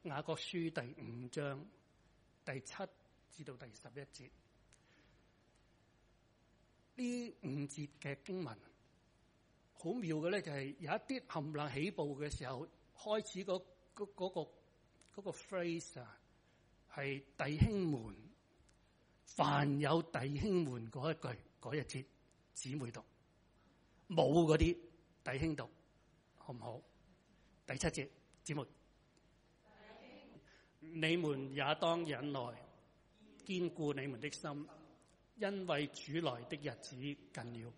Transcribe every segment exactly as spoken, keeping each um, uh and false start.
雅各書第五章第七至到第十一節。呢五節嘅經文好妙嘅咧，就係有一啲冚唪唥起步嘅時候開始嗰嗰嗰個嗰個 phrase 啊，係弟兄們，凡有弟兄們嗰一句嗰一節，姊妹讀，冇嗰啲弟兄讀，好唔好？第七節，姊妹，你們也當忍耐，堅固你們的心，因為主來的日子近了。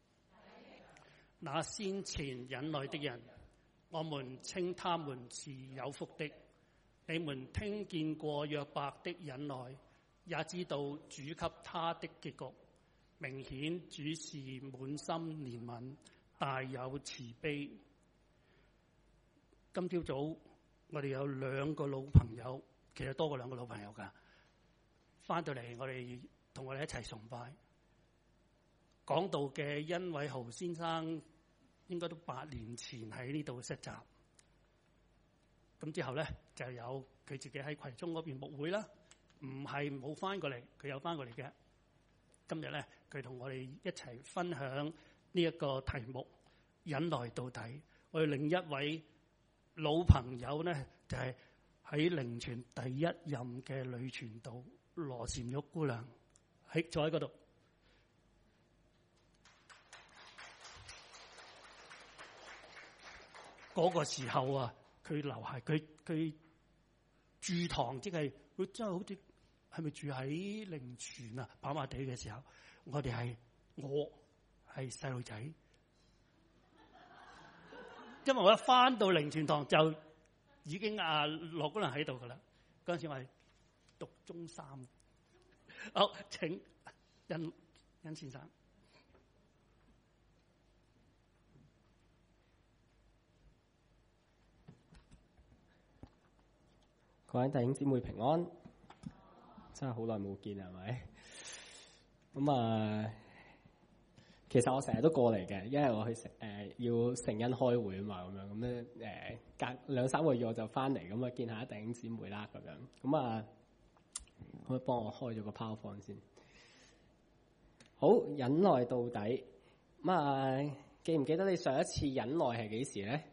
那先前忍耐的人，我們稱他們是有福的。你們聽見過約伯的忍耐，也知道主給他的結局。明顯主是滿心憐憫，大有慈悲。今朝早我哋有兩個老朋友，其實多過兩個老朋友㗎，翻到嚟我哋同我哋一齊崇拜。講道嘅殷偉豪先生應該都八年前喺呢度實習，咁之後咧就有佢自己喺葵涌嗰邊牧會啦，唔係冇翻過嚟，佢有翻過嚟嘅。今日咧佢同我哋一齊分享呢一個題目，忍耐到底。我哋另一位老朋友咧就係喺靈傳第一任嘅女傳道羅禪玉姑娘，喺坐喺嗰度。嗰個時候啊，佢留下佢佢住堂，即係佢真係好似係咪住喺靈泉啊跑馬地嘅時候，我哋係我係細路仔，因為我一翻到靈泉堂就已經啊羅姑娘喺度噶啦，嗰陣時我係讀中三。好，請殷殷先生。 各位弟兄姊妹平安，真係好耐冇見係咪？咁啊，其實我成日都過嚟嘅，因為我去成誒、呃、要聖恩開會啊嘛，咁樣咁咧誒隔兩三個月我就翻嚟，咁啊見下弟兄姊妹啦咁樣。咁啊，可唔可以幫我開咗個 PowerPoint先？好，忍耐到底。咁啊，記唔記得你上一次忍耐係幾時咧？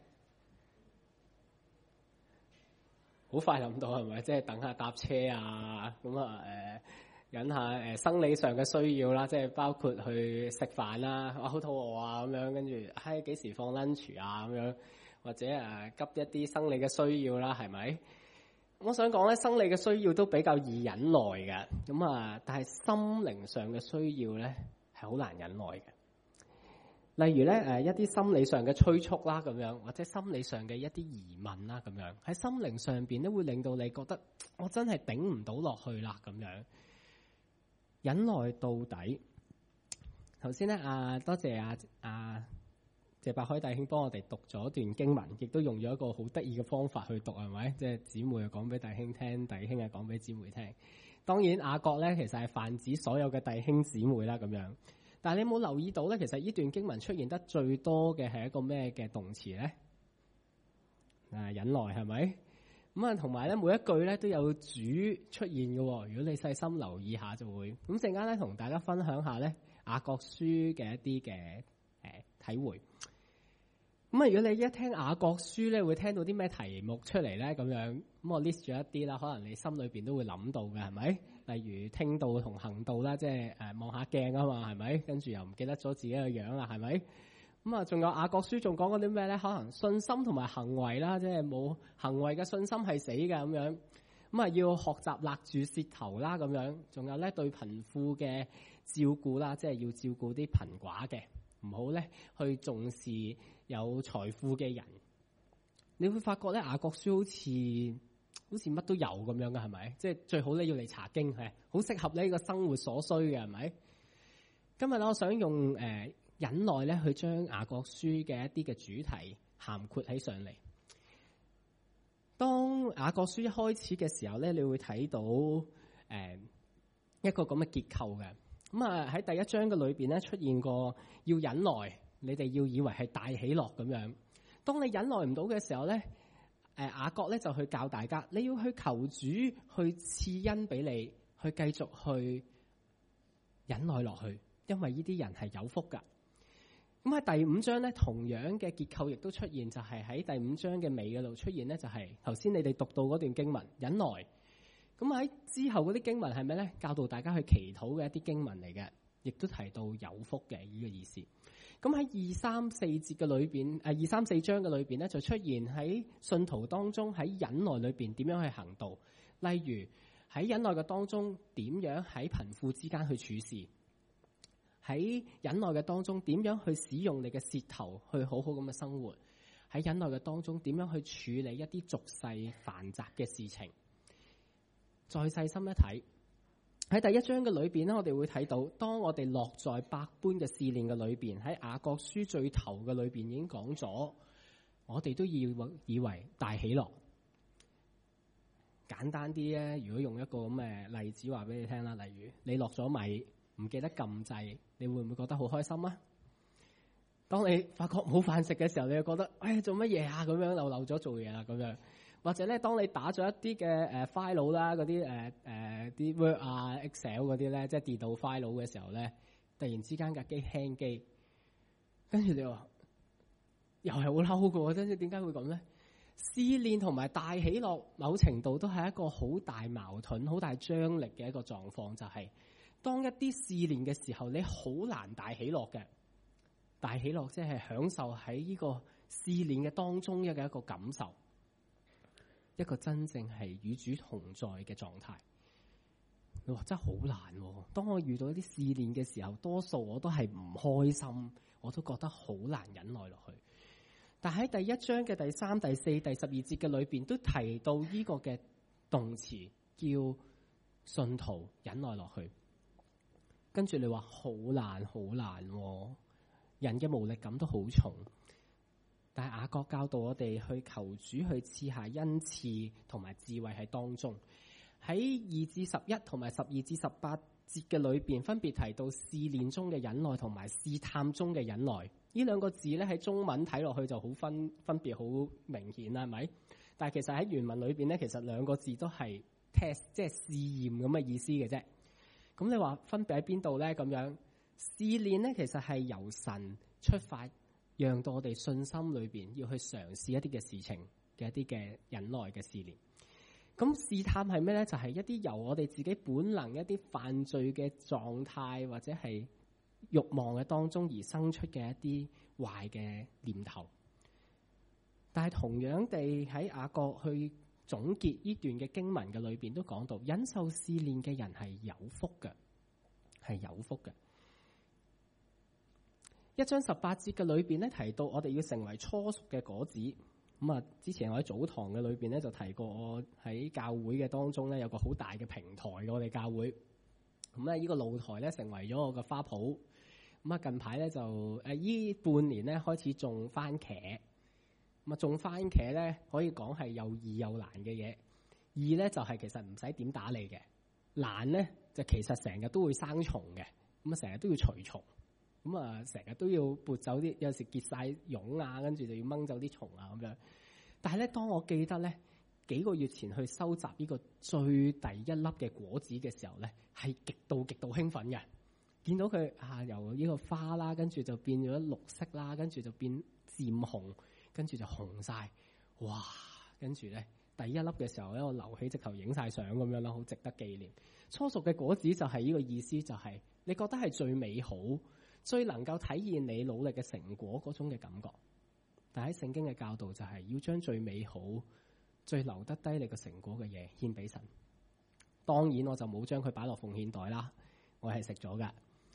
好快諗到係咪？即係等下搭車啊，咁啊誒忍下誒生理上嘅需要啦，即係包括去食飯啦，我好肚餓啊咁樣，跟住唉幾時放 lunch 啊咁樣，或者誒急一啲生理嘅需要啦，係咪？我想講咧，生理嘅需要都比較易忍耐嘅，咁啊，但係心靈上嘅需要咧係好難忍耐嘅。例如咧，誒一啲心理上嘅催促啦，咁樣或者心理上嘅一啲疑問啦，咁樣喺心靈上邊咧會令到你覺得我真係頂唔到落去啦，咁樣忍耐到底。頭先咧，啊多謝啊啊謝百海弟兄幫我哋讀咗段經文，亦都用咗一個好得意嘅方法去讀，係咪？即係姊妹講俾弟兄聽，弟兄係講俾姊妹聽。當然雅各咧其實係泛指所有嘅弟兄姊妹啦，咁樣。但係你有冇留意到咧？其實呢段經文出現得最多嘅係一個咩嘅動詞咧？啊，忍耐係咪？咁啊，同埋咧每一句咧都有主出現嘅。如果你細心留意下就會。咁陣間咧同大家分享下咧雅各書嘅一啲嘅誒體會。咁啊，如果你一聽雅各書咧，會聽到啲咩題目出嚟咧？咁樣咁我 list 咗一啲啦，可能你心裏邊都會諗到嘅，係咪？例如聽道同行道啦，即係誒望下鏡啊嘛，係咪？跟住又唔記得咗自己嘅樣啦，係咪？咁啊，仲有雅各書仲講嗰啲咩咧？可能信心同埋行為啦，即係冇行為嘅信心係死嘅咁樣。咁啊，要學習勒住舌頭啦，咁樣。仲有咧對貧富嘅照顧啦，即係要照顧啲貧寡嘅，唔好咧去重視有財富嘅人。你會發覺咧雅各書好似〜好似乜都有咁樣嘅，係咪？即係最好咧要嚟查經，係好適合呢個生活所需嘅，係咪？今日咧，我想用誒、呃、忍耐咧去將雅各書嘅一啲嘅主題涵括起上嚟。當雅各書一開始嘅時候咧，你會睇到誒、呃、一個咁嘅結構嘅。咁啊喺第一章嘅裏邊咧出現過要忍耐，你哋要以為係大喜樂咁樣。當你忍耐唔到嘅時候咧。 雅各咧就去教大家，你要去求主去賜恩俾你，去繼續去忍耐落去，因為呢啲人係有福噶。咁喺第五章咧，同樣嘅結構亦都出現，就係喺第五章嘅尾嗰度出現咧，就係頭先你哋讀到嗰段經文忍耐。咁喺之後嗰啲經文係咩咧？教導大家去祈禱嘅一啲經文嚟嘅，亦都提到有福嘅呢個意思。咁喺二三四節嘅裏邊，誒二三四章嘅裏邊咧，就出現喺信徒當中喺忍耐裏邊點樣去行道。例如喺忍耐嘅當中，點樣喺貧富之間去處事。喺忍耐嘅當中，點樣去使用你嘅舌頭去好好咁嘅生活？喺忍耐嘅當中，點樣去處理一啲俗世繁雜嘅事情？再細心一睇，喺第一章嘅裏邊咧，我哋會睇到，當我哋落在百般嘅試煉嘅裏邊，喺雅各書最頭嘅裏邊已經講咗，我哋都要以為大喜樂。簡單啲咧，如果用一個咁嘅例子話俾你聽啦，例如你落咗米，唔記得撳掣，你會唔會覺得好開心啊？當你發覺冇飯食嘅時候，你就覺得，哎，做乜嘢啊？咁樣漏漏咗做嘢啦，咁樣。或者咧，當你打咗一啲嘅誒 file 啦，嗰啲誒誒啲 Word 啊、Excel 嗰啲咧，即係電腦 file 嘅時候咧，突然之間架機輕機，跟住你話又係好嬲嘅喎，真係點解會咁咧？試煉同埋大喜樂，某程度都係一個好大矛盾、好大張力嘅一個狀況，就係、是。當一啲試煉嘅時候，你好難大喜樂嘅。大喜樂即係享受喺呢個試煉嘅當中嘅一個感受，一個真正係與主同在嘅狀態。你話真係好難喎。當我遇到一啲試煉嘅時候，多數我都係唔開心，我都覺得好難忍耐落去。但喺第一章嘅第三、第四、第十二節嘅裏邊，都提到呢個嘅動詞叫信徒忍耐落去。跟住你話好難好難喎，人嘅無力感都好重。但係雅各教導我哋去求主去賜下恩賜同埋智慧喺當中。喺二至十一同埋十二至十八節嘅裏邊，分別提到試煉中嘅忍耐同埋試探中嘅忍耐。呢兩個字咧喺中文睇落去就好分分別好明顯啦，係咪？但係其實喺原文裏邊咧，其實兩個字都係 test， 即係試驗咁嘅意思嘅啫。咁你話分別喺邊度咧？咁樣試煉咧，其實係由神出發，讓到我哋信心裏邊要去嘗試一啲嘅事情嘅一啲嘅忍耐嘅試煉。咁試探係咩咧？就係、是、一啲由我哋自己本能一啲犯罪嘅狀態或者係慾望嘅當中而生出嘅一啲壞嘅念頭。但係同樣地喺雅各去總結呢段嘅經文嘅裏邊都講到，忍受試煉嘅人係有福嘅，係有福嘅。一章十八節嘅裏邊咧提到，我哋要成為初熟嘅果子。咁啊，之前我喺早堂嘅裏邊咧就提過，我喺教會嘅當中咧有個好大嘅平台嘅我哋教會。咁咧呢個露台咧成為咗我嘅花圃。咁啊近排咧就誒依半年咧開始種番茄。咁啊，種番茄咧可以講係又易又難嘅嘢。易咧就係、是、其實唔使點打理嘅，難咧就其實成日都會生蟲嘅。咁啊，成日都要除蟲，咁啊，成日都要撥走啲，有時結晒蛹啊，跟住就要掹走啲蟲啊咁樣。但係咧，當我記得咧幾個月前去收集呢個最第一粒嘅果子嘅時候咧，係極度極度興奮嘅。見到佢啊，由呢個花啦，跟住就變咗綠色啦，跟住就變漸紅。跟住就紅晒，哇！跟住咧，第一粒嘅時候咧，我留起直頭影晒相咁樣啦，好值得紀念。初熟嘅果子就係呢個意思，就係、是、你覺得係最美好、最能夠體現你努力嘅成果嗰種嘅感覺。但喺聖經嘅教導就係要將最美好、最留得低你嘅成果嘅嘢獻俾神。當然我就冇將佢擺落奉獻袋啦，我係食咗噶。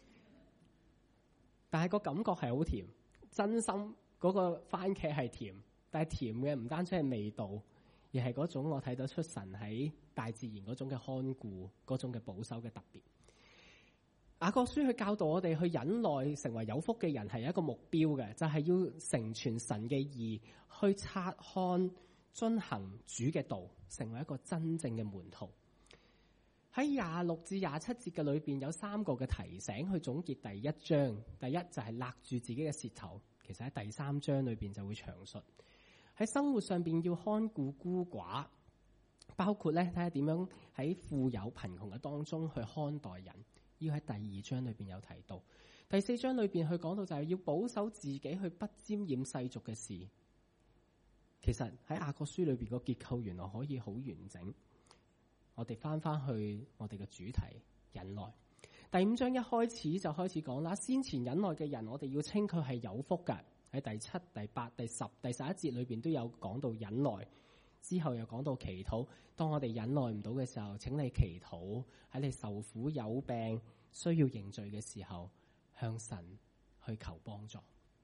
但係個感覺係好甜，真心。嗰個番茄係甜，但係甜嘅唔單止係味道，而係嗰種我睇得出神喺大自然嗰種嘅看顧、嗰種嘅保守嘅特別。雅各書去教導我哋去忍耐，成為有福嘅人係一個目標嘅，就係、是、要成全神嘅義，去察看、遵行主嘅道，成為一個真正嘅門徒。喺廿六至廿七節嘅裏邊有三個嘅提醒去總結第一章。第一就係勒住自己嘅舌頭。其實喺第三章裏邊就會詳述。 喺生活上邊要看顧孤寡，包括咧睇下點樣喺富有貧窮嘅當中去看待人。要喺第二章裏邊有提到，第四章裏邊去講到就係要保守自己去不沾染世俗嘅事。其實喺雅各書裏邊個結構原來可以好完整。我哋翻翻去我哋嘅主題忍耐。第五章一開始就開始講啦，先前忍耐嘅人，我哋要稱佢係有福㗎。喺第七、第八、第十、第十一節裏邊都有講到忍耐，之後又講到祈禱。當我哋忍耐唔到嘅時候，請你祈禱；喺你受苦有病需要認罪嘅時候，向神去求幫助。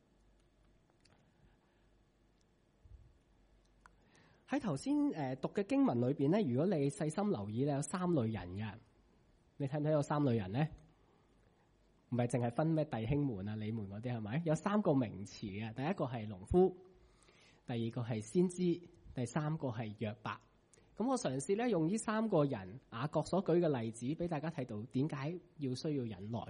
喺頭先誒讀嘅經文裏邊咧，如果你細心留意咧，有三類人嘅。你睇唔睇有三類人咧？唔係淨係分咩弟兄們啊、你們嗰啲係咪？有三個名詞嘅。第一個係農夫，第二個係先知，第三個係約伯。咁我嘗試咧用呢三個人雅各所舉嘅例子，俾大家睇到點解要需要忍耐。誒、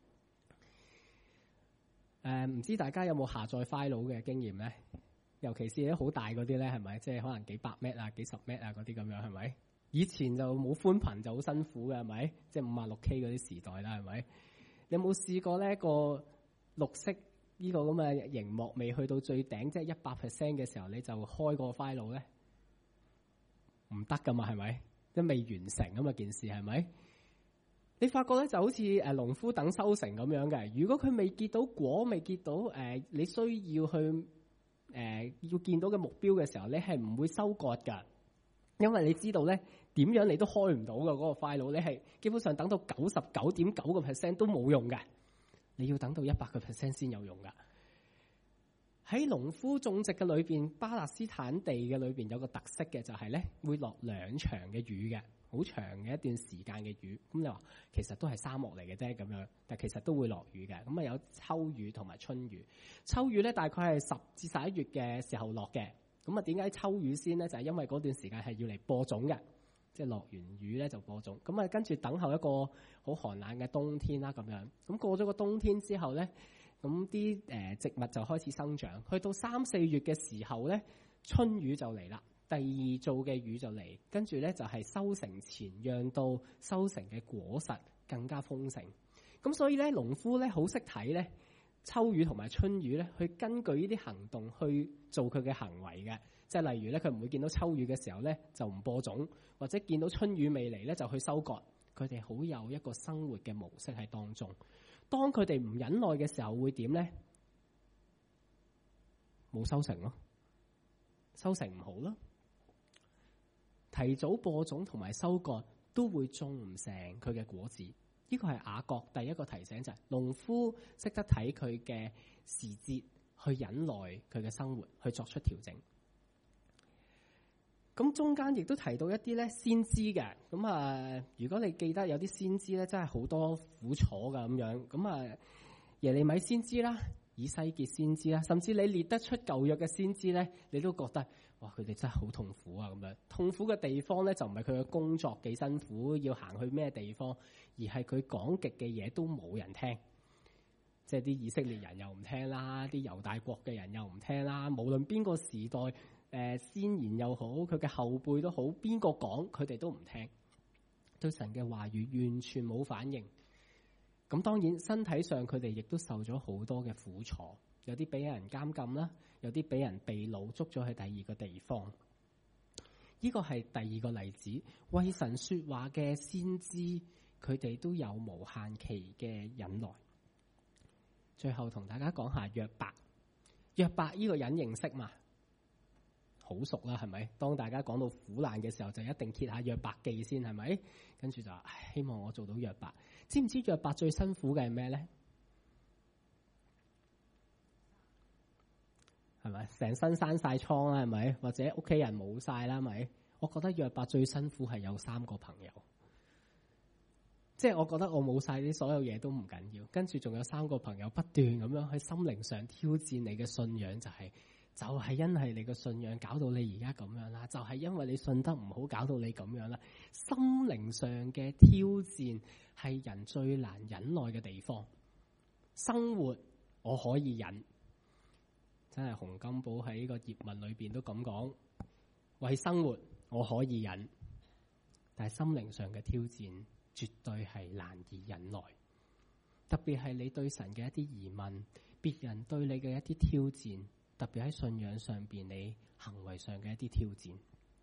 呃，唔知大家有冇下載 file 嘅經驗咧？尤其是啲好大嗰啲咧，係咪？即係可能幾百 M 啊、幾十 M 啊嗰啲咁樣，係咪？以前就冇寬頻就好辛苦嘅，係咪？即係五啊六 K 嗰啲時代啦，係咪？你有冇試過呢個綠色呢個咁嘅熒幕未去到最頂，即係一百 percent 嘅時候，你就開個 file 咧？唔得噶嘛，係咪？即係未完成啊嘛，件事係咪？你發覺咧就好似誒農夫等收成咁樣嘅。如果佢未結到果，未結到誒、呃、你需要去誒、呃、要見到嘅目標嘅時候，你係唔會收割噶，因為你知道咧點樣你都開唔到嘅嗰個 file，你係基本上等到九十九點九個 percent 都冇用嘅，你要等到一百個 percent 先有用噶。喺農夫種植嘅裏邊，巴勒斯坦地嘅裏邊有個特色嘅就係咧會落兩場嘅雨嘅，好長嘅一段時間嘅雨。咁你話其實都係沙漠嚟嘅啫咁樣，但其實都會落雨嘅。咁啊有秋雨同埋春雨。秋雨咧大概係十至十一月嘅時候落嘅。咁啊點解秋雨先咧？就係因為嗰段時間係要嚟播種嘅，即係落完雨咧就播種。咁啊跟住等候一個好寒冷嘅冬天啦咁樣。咁過咗個冬天之後咧。咁啲誒植物就開始生長，去到三四月嘅時候咧，春雨就嚟啦，第二造嘅雨就嚟，跟住咧就係收成前，讓到收成嘅果實更加豐盛。咁所以咧，農夫咧好識睇咧秋雨同埋春雨咧，去根據呢啲行動去做佢嘅行為嘅。即係例如咧，佢唔會見到秋雨嘅時候咧就唔播種，或者見到春雨未嚟咧就去收割。佢哋好有一個生活嘅模式喺當中。當佢哋唔忍耐嘅時候會點咧？冇收成咯，收成唔好咯。提早播種同埋收割都會種唔成佢嘅果子。呢個係雅各第一個提醒，就係農夫識得睇佢嘅時節去忍耐佢嘅生活，去作出調整。咁中間亦都提到一啲咧先知嘅，咁啊，如果你記得有啲先知咧，真係好多苦楚噶咁樣，咁啊耶利米先知啦，以西結先知啦，甚至你列得出舊約嘅先知咧，你都覺得哇，佢哋真係好痛苦啊咁樣。痛苦嘅地方咧，就唔係佢嘅工作幾辛苦，要行去咩地方，而係佢講極嘅嘢都冇人聽，即係啲以色列人又唔聽啦，啲猶大國嘅人又唔聽啦，無論邊個時代。誒先賢又好，佢嘅後輩都好，邊個講佢哋都唔聽，對神嘅話語完全冇反應。咁當然身體上佢哋亦都受咗好多嘅苦楚，有啲俾人監禁啦，有啲俾人被擄捉咗去第二個地方。呢個係第二個例子，為神說話嘅先知，佢哋都有無限期嘅忍耐。最後同大家講下約伯，約伯呢個人認識嘛？好熟啦，係咪？當大家講到苦難嘅時候，就一定揭下約伯記先，係咪？跟住就希望我做到約伯。知唔知約伯最辛苦嘅係咩咧？係咪？成身生晒瘡啦，係咪？或者屋企人冇晒啦，係咪？我覺得約伯最辛苦係有三個朋友，即係我覺得我冇晒啲所有嘢都唔緊要，跟住仲有三個朋友不斷咁樣喺心靈上挑戰你嘅信仰，就係、是。就係因為你個信仰搞到你而家咁樣啦，就係因為你信得唔好搞到你咁樣啦。心靈上嘅挑戰係人最難忍耐嘅地方。生活我可以忍， 真係洪金寶喺呢個葉問裏邊都咁講：為生活我可以忍，但係心靈上嘅挑戰絕對係難以忍耐。特別係你對神嘅一啲疑問，別人對你嘅一啲挑戰，特別喺信仰上邊你行為上嘅一啲挑戰。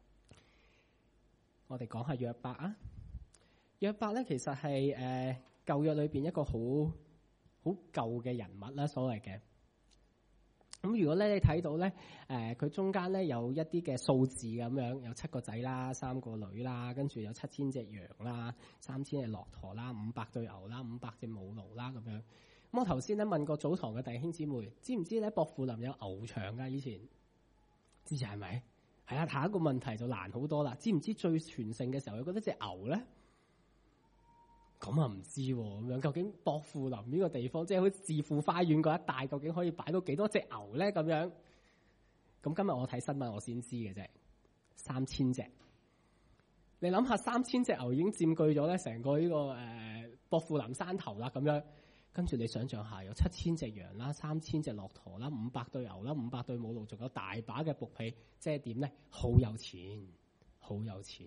我哋講下約伯啊，約伯咧其實係誒、呃、舊約裏邊一個好好舊嘅人物啦，所謂嘅。咁如果咧你睇到咧，誒、呃、佢中間咧有一啲嘅數字咁樣，有七個仔啦，三個女啦，跟住有七千隻羊啦，三千隻駱駝啦，五百對牛啦，五百隻母驢啦咁樣。咁我頭先咧問過祖堂嘅弟兄姊妹，知唔知咧薄扶林有牛場噶？以前之前係咪？係啊，下一個問題就難好多啦。知唔知最全盛嘅時候有幾多隻牛咧？咁啊唔知喎，咁樣究竟薄扶林呢個地方，即係好似置富花園嗰一帶，究竟可以擺到幾多隻牛咧？咁樣，咁今日我睇新聞我先知嘅啫，三千隻。你諗下，三千隻牛已經佔據咗咧成個呢、這個誒薄扶林山頭啦，咁樣。跟住你想象下，有七千隻羊啦，三千隻駱駝啦，五百對牛啦，五百對母驢，仲有大把嘅僕婢，即係點咧？好有錢，好有錢。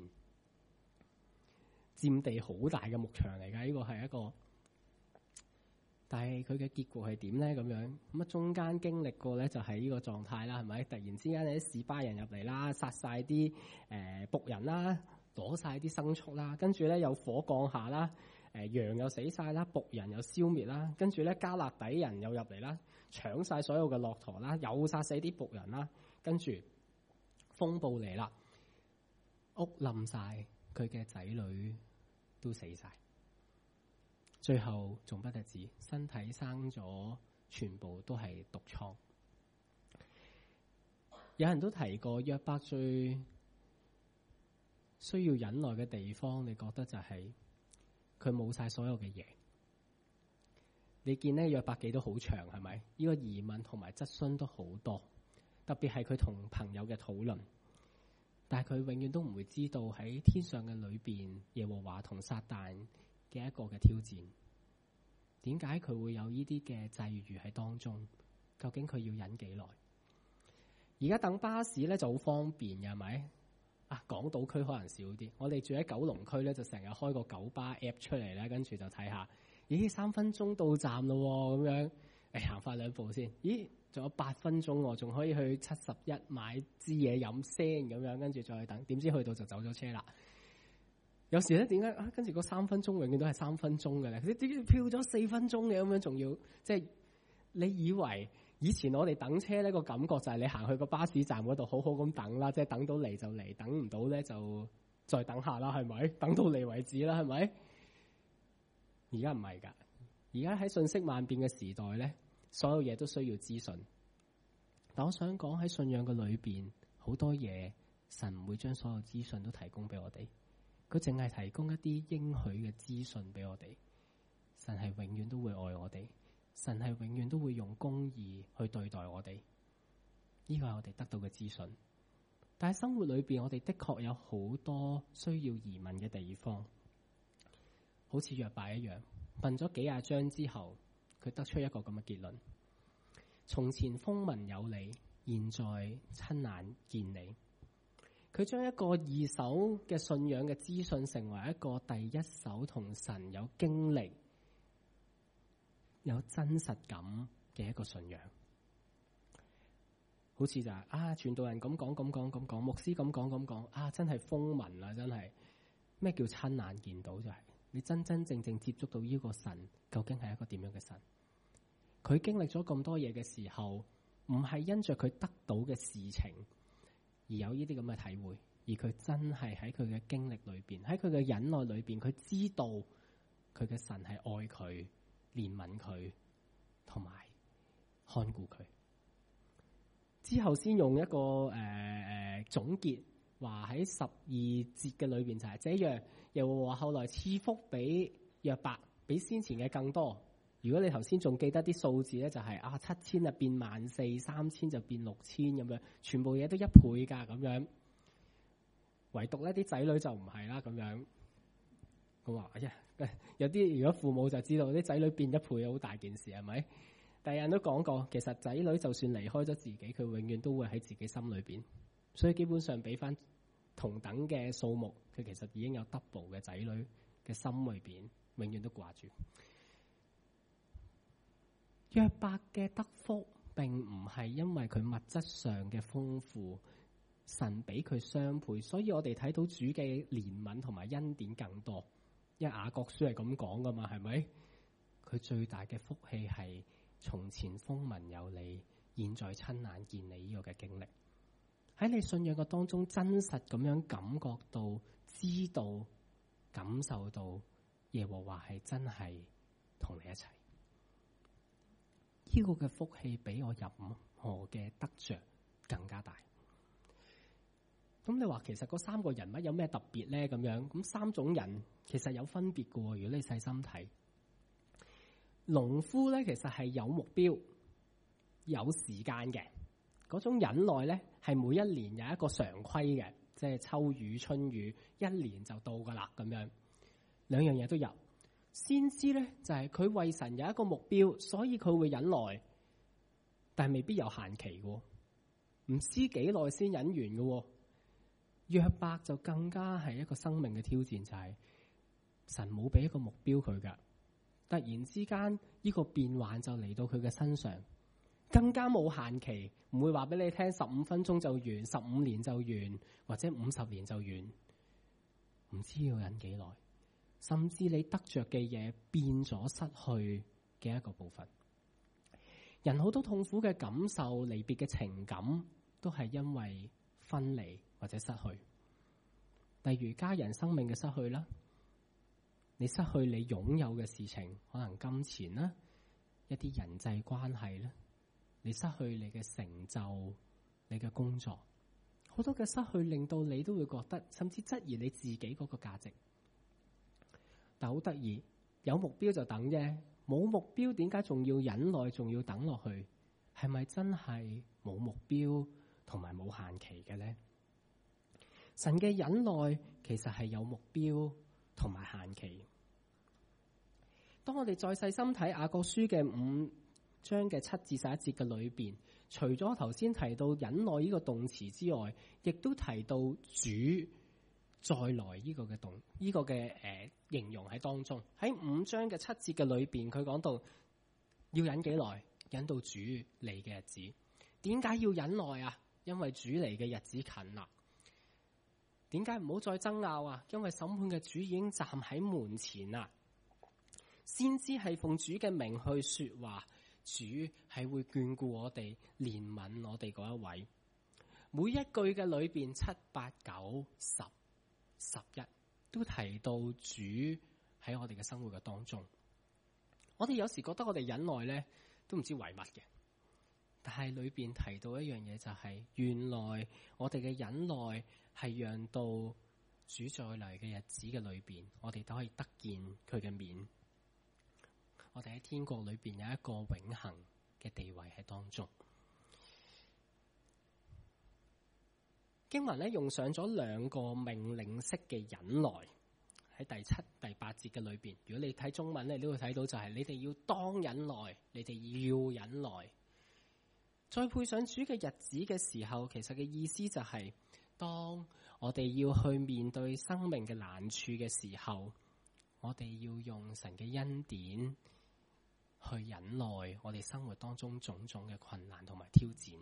佔地好大嘅牧場嚟㗎，呢個係一個，但係佢嘅結局係點咧？咁樣咁啊，中間經歷過咧就係呢個狀態啦，係咪？突然之間有啲示巴人入嚟啦，殺晒啲誒僕人啦，攞晒啲牲畜啦，跟住咧有火降下啦，誒、呃、羊又死晒啦，僕人又消滅啦，跟住咧加勒底人又入嚟啦，搶晒所有嘅駱駝啦，又殺死啲僕人啦，跟住風暴嚟啦，屋冧晒，佢嘅仔女都死晒，最後仲不得止，身體生咗全部都係毒瘡。有人都提過約伯最需要忍耐嘅地方，你覺得就係佢冇晒所有嘅嘢。你見呢約伯記都好長，係咪？呢個疑問同埋質詢都好多，特別係佢同朋友嘅討論。但係佢永遠都唔會知道喺天上嘅裏邊，耶和華同撒旦嘅一個嘅挑戰。點解佢會有呢啲嘅際遇喺當中？究竟佢要忍幾耐？而家等巴士咧就好方便嘅，係咪？啊，港島區可能少啲。我哋住喺九龍區咧，就成日開個九巴 app 出嚟咧，跟住就睇下，咦，三分鐘到站咯，咁樣，誒，行快兩步先。咦？仲有八分鐘喎，仲可以去七十一買支嘢飲先咁樣，跟住再去等。點知去到就走咗車啦。有時咧點解啊？跟住嗰三分鐘永遠都係三分鐘嘅咧，你點知漂咗四分鐘嘅咁樣，仲要即係你以為以前我哋等車咧個感覺就係你行去個巴士站嗰度好好咁等啦，即係等到嚟就嚟，等唔到咧就再等下啦，係咪？等到嚟為止啦，係咪？而家唔係㗎，而家喺瞬息萬變嘅時代咧。所有嘢都需要資訊，但我想講喺信仰嘅裏邊，好多嘢神唔會將所有資訊都提供俾我哋，佢淨係提供一啲應許嘅資訊俾我哋。神係永遠都會愛我哋，神係永遠都會用公義去對待我哋，呢個係我哋得到嘅資訊。但係生活裏邊，我哋的確有好多需要疑問嘅地方，好似約伯一樣，問咗幾廿章之後，佢得出一個咁嘅結論：從前風聞有你，現在親眼見你。佢將一個二手嘅信仰嘅資訊，成為一個第一手同神有經歷、有真實感嘅一個信仰。好似就係、是、啊，傳道人咁講咁講咁講，牧師咁講咁講，啊，真係風聞啊，真係咩叫親眼見到？就係、是、你真真正正接觸到呢個神，究竟係一個點樣嘅神？佢經歷咗咁多嘢嘅時候，唔係因着佢得到嘅事情而有呢啲咁嘅體會，而佢真係喺佢嘅經歷裏邊，喺佢嘅忍耐裏邊，佢知道佢嘅神係愛佢、憐憫佢，同埋看顧佢。之後先用一個誒誒、呃、總結，話喺十二節嘅裏邊就係、是、這樣，耶和華後來賜福俾約伯，比先前嘅更多。如果你頭先仲記得啲數字咧，就係、是、啊七千啊變萬四，三千就變六千咁樣，全部嘢都一倍㗎咁樣。唯獨咧啲仔女就唔係啦咁樣。我話哎呀，有啲如果父母就知道啲仔女變一倍好大件事係咪？ 第二人都講過，其實仔女就算離開咗自己，佢永遠都會喺自己心裏邊。所以基本上俾翻同等嘅數目，佢其實已經有 double 嘅仔女嘅心裏邊，永遠都掛住。約伯嘅得福並唔係因為佢物質上嘅豐富，神俾佢雙倍，所以我哋睇到主嘅憐憫同埋恩典更多。因為雅各書係咁講噶嘛，係咪？佢最大嘅福氣係從前風聞有你，現在親眼見你呢個嘅經歷。喺你信仰嘅當中，真實咁樣感覺到、知道、感受到耶和華係真係同你一齊。呢、這個嘅福氣比我任何嘅得着更加大。咁你話其實嗰三個人物有咩特別咧？咁樣咁三種人其實有分別嘅。如果你細心睇，農夫咧其實係有目標、有時間嘅嗰種忍耐咧，係每一年有一個常規嘅，即係秋雨春雨，一年就到噶啦。咁樣兩樣嘢都有。先知咧就係、是、佢為神有一個目標，所以佢會忍耐，但係未必有限期嘅，唔知幾耐先忍完嘅。約伯就更加係一個生命嘅挑戰，就係、是、神冇俾一個目標佢噶，突然之間呢個變幻就嚟到佢嘅身上，更加冇限期，唔會話俾你聽十五分鐘就完，十五年就完，或者五十年就完，唔知要忍幾耐。甚至你得着嘅嘢變咗失去嘅一個部分。人好多痛苦嘅感受、離別嘅情感，都係因為分離或者失去。例如家人生命嘅失去啦，你失去你擁有嘅事情，可能金錢啦，一啲人際關係啦，你失去你嘅成就、你嘅工作，好多嘅失去令到你都會覺得，甚至質疑你自己嗰個價值。但好得意，有目標就等啫，冇目標點解仲要忍耐，仲要等落去？係咪真係冇目標同埋冇限期嘅咧？神嘅忍耐其實係有目標同埋限期。當我哋再細心睇雅各書嘅五章嘅七至十一節嘅裏邊，除咗頭先提到忍耐呢個動詞之外，亦都提到主再來呢個嘅動呢、這個嘅誒、呃、形容喺當中。喺五章嘅七節嘅裏邊，佢講到要忍幾耐，忍到主嚟嘅日子。點解要忍耐啊？因為主嚟嘅日子近啦。點解唔好再爭拗啊？因為審判嘅主已經站喺門前啦。先知係奉主嘅名去說話，主係會眷顧我哋、憐憫我哋嗰一位。每一句嘅裏邊七八九十十一都提到主喺我哋嘅生活嘅當中。我哋有時覺得我哋忍耐咧都唔知為乜嘅，但係裏邊提到一樣嘢就係、是，原來我哋嘅忍耐係讓到主再嚟嘅日子嘅裏邊，我哋都可以得見佢嘅面。我哋喺天國裏邊有一個永恆嘅地位喺當中。經文咧用上咗兩個命令式嘅忍耐喺第七、第八節嘅裏邊。如果你睇中文咧，你都會睇到就係你哋要當忍耐，你哋要忍耐。再配上主嘅日子嘅時候，其實嘅意思就係、是，當我哋要去面對生命嘅難處嘅時候，我哋要用神嘅恩典去忍耐我哋生活當中種種嘅困難同埋挑戰。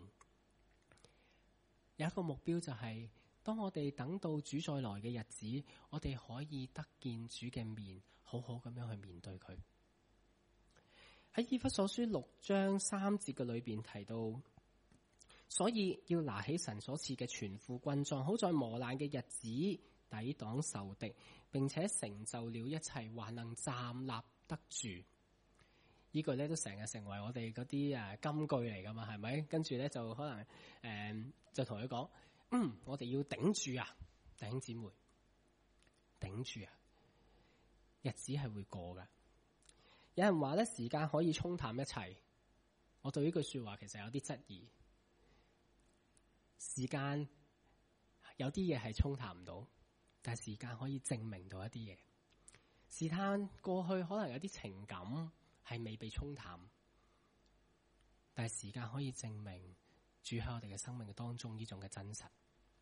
有一個目標就係、是，當我哋等到主再來嘅日子，我哋可以得見主嘅面，好好咁樣去面對佢。喺以弗所書六章三節嘅裏邊提到，所以要拿起神所賜嘅全副軍裝，好在磨難嘅日子抵擋仇敵，並且成就了一切，還能站立得住。呢句咧都成日成為我哋嗰啲誒金句嚟噶嘛，係咪？跟住咧就可能誒、呃、就同佢講，嗯，我哋要頂住啊，弟兄姊妹，頂住啊，日子係會過噶。有人話咧，時間可以沖淡一切，我對呢句說話其實有啲質疑。時間有啲嘢係沖淡唔到，但係時間可以證明到一啲嘢。時間過去可能有啲情感係未被沖淡， 但係時間可以證明主喺我哋嘅生命當中呢種嘅真實。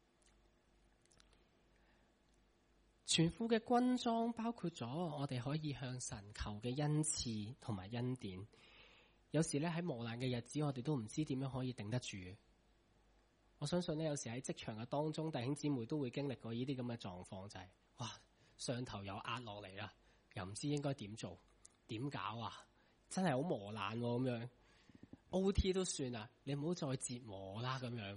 全副嘅軍裝包括咗我哋可以向神求嘅恩賜同埋恩典。有時咧喺磨難嘅日子，我哋都唔知點樣可以頂得住。我相信咧，有時喺職場嘅當中，弟兄姊妹都會經歷過呢啲咁嘅狀況，就係、是、哇上頭又壓落嚟啦，又唔知應該點做，點搞啊！真係好磨難喎、啊，咁樣 O T 都算啦，你唔好再折磨我啦咁樣。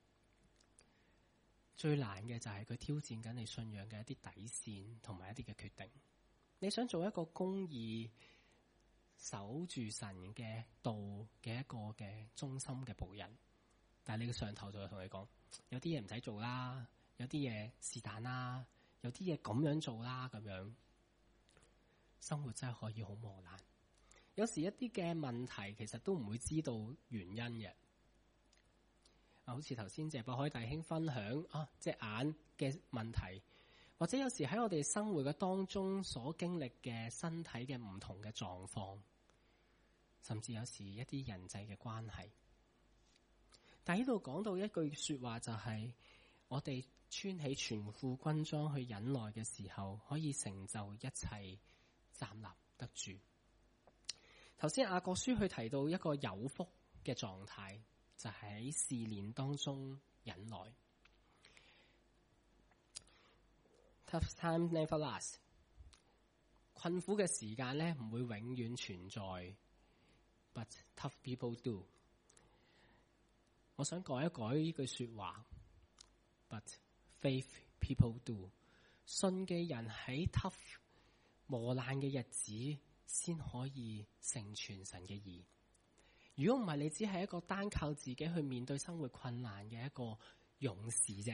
最難嘅就係佢挑戰緊你信仰嘅一啲底線同埋一啲嘅決定。你想做一個公義、守住神嘅道嘅一個嘅忠心嘅僕人，但係你嘅上頭就會同你講，有啲嘢唔使做啦，有啲嘢是但啦，有啲嘢咁樣做啦，咁樣生活真係可以好磨難。有時一啲嘅問題其實都唔會知道原因嘅。好似頭先謝博海弟兄分享啊，隻眼嘅問題，或者有時喺我哋生活嘅當中所經歷嘅身體嘅唔同嘅狀況，甚至有時一啲人際嘅關係。但係呢度講到一句說話，就係我哋穿起全副軍裝去忍耐嘅時候，可以成就一切，站立得住。頭先雅各書去提到一個有福嘅狀態，就喺試煉當中忍耐。Tough time never lasts。困苦嘅時間咧唔會永遠存在 ，but tough people do。我想改一改呢句說話 ，but faith people do。信嘅人喺 tough 磨難嘅日子，先可以成全神嘅義。如果唔係，你只係一個單靠自己去面對生活困難嘅一個勇士啫。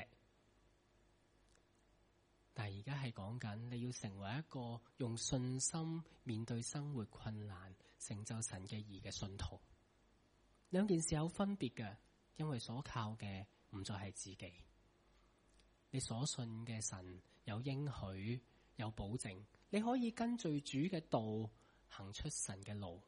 但係而家係講緊你要成為一個用信心面對生活困難、成就神嘅義嘅信徒。兩件事有分別嘅，因為所靠嘅唔再係自己，你所信嘅神有應許、有保證，你可以跟隨主嘅道行出神嘅路。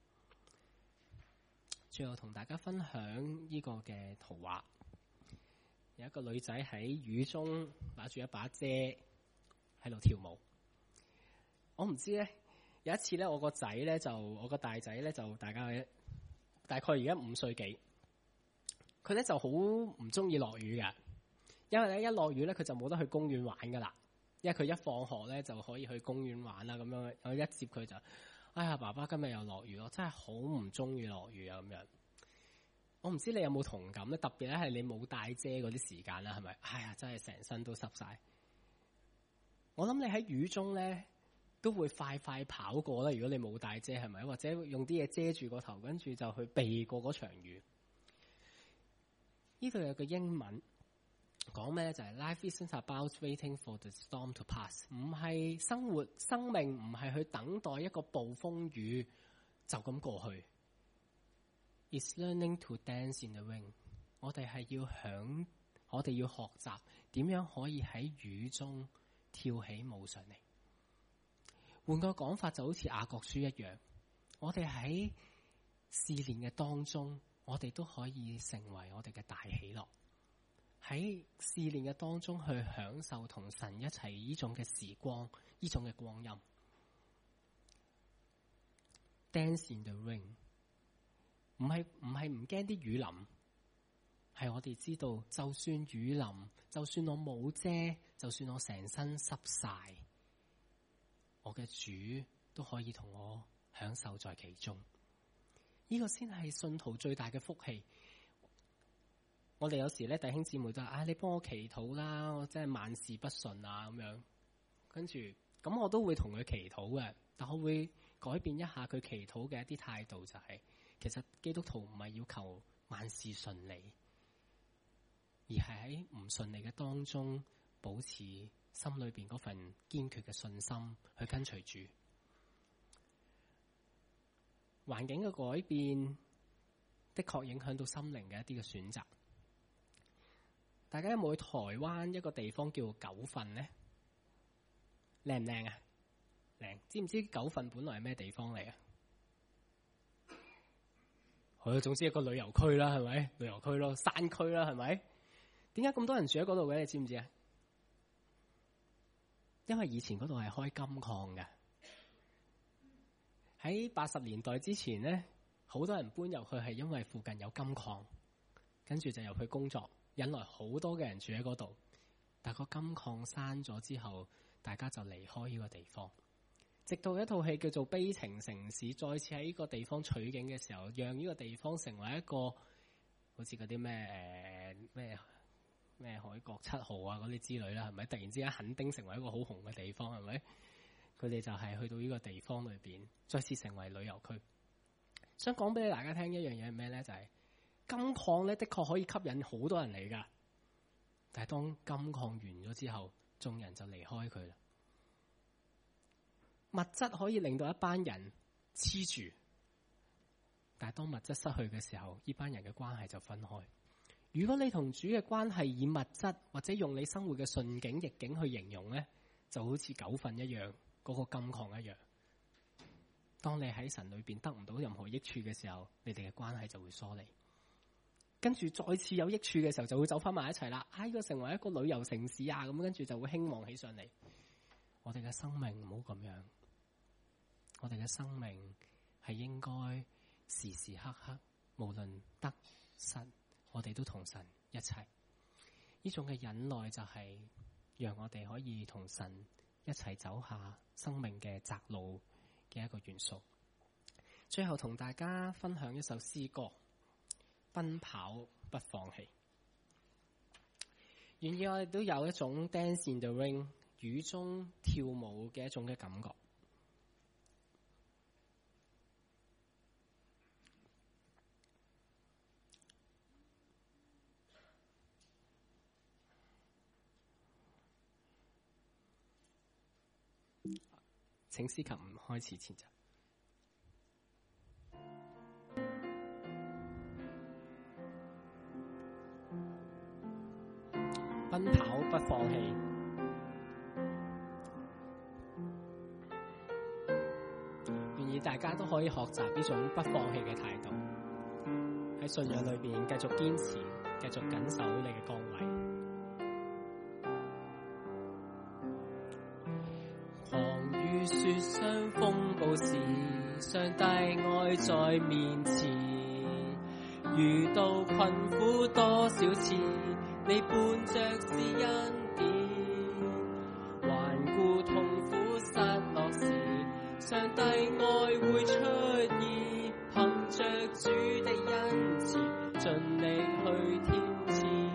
最後同大家分享呢個嘅圖畫，有一個女仔喺雨中拿住一把遮喺度跳舞。我唔知咧，有一次咧，我個仔咧就我個大仔咧就大家大概而家五歲幾，佢咧就好唔中意落雨㗎，因為咧一落雨咧佢就冇得去公園玩噶啦，因為佢一放學咧就可以去公園玩啦咁樣。我一接佢就，哎呀，爸爸今日又落雨咯，真係好唔中意落雨啊咁樣。我唔知你有冇同感咧，特別咧係你冇帶遮嗰啲時間啦，係咪？哎呀，真係成身都濕晒。我諗你喺雨中咧都會快快跑過啦，如果你冇帶遮，係咪？或者用啲嘢遮住個頭，跟住就去避過嗰場雨。呢度有個英文講咩咧？就係 Life isn't about waiting for the storm to pass。唔係生活生命唔係去等待一個暴風雨就咁過去。It's learning to dance in the rain。我哋係要響，我哋要學習點樣可以喺雨中跳起舞上嚟。換個講法，就好似雅各書一樣，我哋喺試煉嘅當中，我哋都可以成為我哋嘅大喜樂。喺試煉嘅當中去享受同神一齊呢種嘅時光，呢種嘅光陰。Dance in the rain。唔係唔係唔驚啲雨淋，係我哋知道，就算雨淋，就算我冇遮，就算我成身濕晒，我嘅主都可以同我享受在其中。呢、這個先係信徒最大嘅福氣。我哋有時咧，弟兄姊妹都話：啊，你幫我祈禱啦，我真係萬事不順啊，咁樣。跟住咁，我都會同佢祈禱嘅，但我會改變一下佢祈禱嘅一啲態度，就係、是。其實基督徒唔係要求萬事順利，而係喺唔順利嘅當中，保持心裏邊嗰份堅決嘅信心去跟隨主。環境嘅改變的確影響到心靈嘅一啲嘅選擇。大家有冇去台灣一個地方叫九份呢？靚唔靚啊？靚。知唔知九份本來係咩地方嚟啊？ 佢總之一個旅遊區啦，係咪？旅遊區咯，山區啦，係咪？點解咁多人住喺嗰度嘅？你知唔知啊？因為以前嗰度係開金礦嘅。喺八十年代之前咧，好多人搬入去係因為附近有金礦，跟住就入去工作，引來好多嘅人住喺嗰度。但個金礦閂咗之後，大家就離開呢個地方。直到一套戲叫做《悲情城市》再次喺呢個地方取景嘅時候，讓呢個地方成為一個好似嗰啲咩誒咩咩海角七號啊嗰啲之類啦，係咪？突然之間墾丁成為一個好紅嘅地方，係咪？佢哋就係去到呢個地方裏邊，再次成為旅遊區。想講俾你大家聽一樣嘢係咩咧？就係、是、金礦咧，的確可以吸引好多人嚟噶。但係當金礦完咗之後，眾人就離開佢啦。物質可以令到一班人黐住，但係當物質失去嘅時候，呢班人嘅關係就分開。如果你同主嘅關係以物質或者用你生活嘅順境逆境去形容咧，就好似狗糞一樣，嗰、那個金礦一樣。當你喺神裏邊得唔到任何益處嘅時候，你哋嘅關係就會疏離。跟住再次有益處嘅時候，就會走翻埋一齊啦。啊，呢個成為一個旅遊城市啊，咁跟住就會興旺起上嚟。我哋嘅生命唔好咁樣，我哋嘅生命係應該時時刻刻，無論得失，我哋都同神一齊。呢種嘅忍耐就係讓我哋可以同神一齊走下生命嘅窄路嘅一個元素。最後同大家分享一首詩歌，奔跑不放棄。願意我哋都有一種 dance in the rain 雨中跳舞嘅一種嘅感覺。請司琴開始前奏。奔跑不放棄，願意大家都可以學習呢種不放棄嘅態度，喺信仰裏邊繼續堅持，繼續緊守你嘅崗位。狂雨雪霜風暴時，上帝愛在面前，遇到困苦多少次，你伴着是恩典，環顧痛苦失落時，上帝愛會出現，憑着主的恩慈，盡力去挑戰，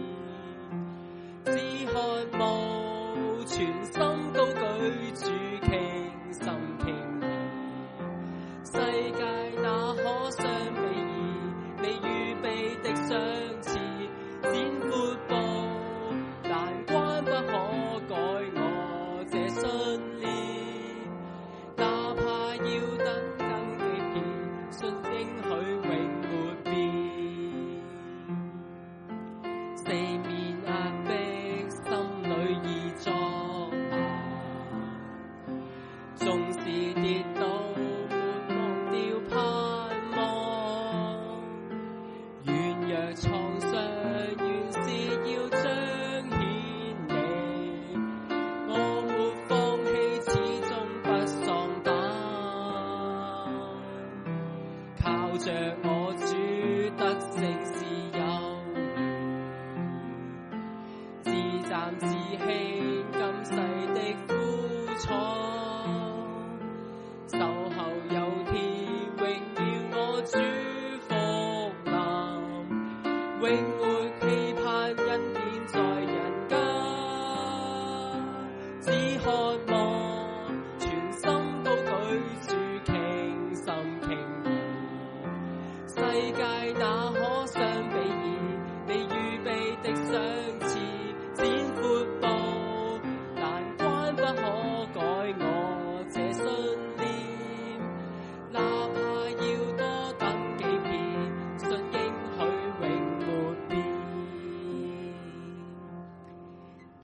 只渴望全心高舉主，傾心傾意，世界哪可相比擬，你預備的賞賜，展闊步，難關不可改我這信念，哪怕要等更幾遍，信應許永沒變。四面壓迫，心裏已作難，縱使跌倒，沒忘掉盼望，軟弱創傷原是要彰顯你，我沒放棄，始終不喪膽，靠着我主得勝是有餘，自讚自棄今世的苦楚，守候有天榮耀我主復臨，永活期盼恩典在人間，只渴望全心高舉主，傾心傾意，世界哪可相比擬，你預備的賞